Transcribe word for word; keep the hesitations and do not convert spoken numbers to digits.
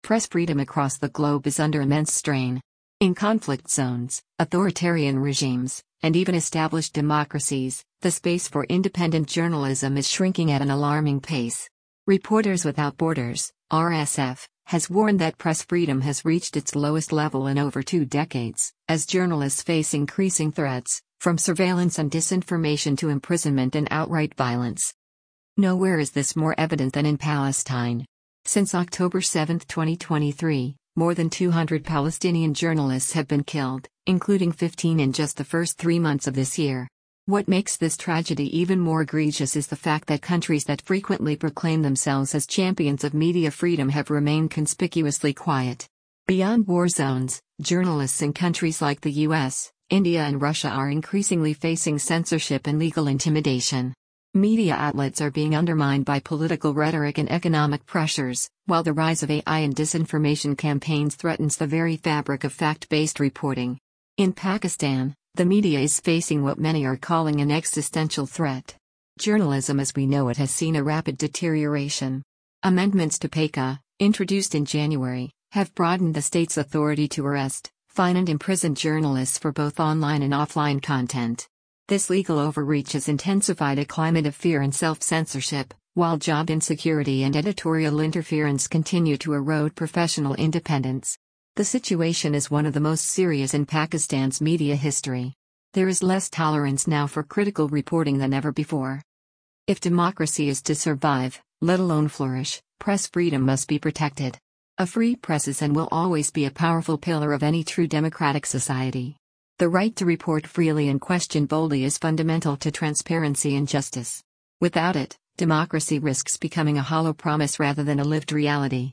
Press freedom across the globe is under immense strain. In conflict zones, authoritarian regimes, and even established democracies, the space for independent journalism is shrinking at an alarming pace. Reporters Without Borders, R S F, has warned that press freedom has reached its lowest level in over two decades, as journalists face increasing threats, from surveillance and disinformation to imprisonment and outright violence. Nowhere is this more evident than in Palestine. Since October seventh, twenty twenty-three, more than two hundred Palestinian journalists have been killed, including fifteen in just the first three months of this year. What makes this tragedy even more egregious is the fact that countries that frequently proclaim themselves as champions of media freedom have remained conspicuously quiet. Beyond war zones, journalists in countries like the U S, India and Russia are increasingly facing censorship and legal intimidation. Media outlets are being undermined by political rhetoric and economic pressures, while the rise of A I and disinformation campaigns threatens the very fabric of fact-based reporting. In Pakistan, the media is facing what many are calling an existential threat. Journalism as we know it has seen a rapid deterioration. Amendments to PACA, introduced in January, have broadened the state's authority to arrest, fine and imprison journalists for both online and offline content. This legal overreach has intensified a climate of fear and self-censorship, while job insecurity and editorial interference continue to erode professional independence. The situation is one of the most serious in Pakistan's media history. There is less tolerance now for critical reporting than ever before. If democracy is to survive, let alone flourish, press freedom must be protected. A free press is and will always be a powerful pillar of any true democratic society. The right to report freely and question boldly is fundamental to transparency and justice. Without it, democracy risks becoming a hollow promise rather than a lived reality.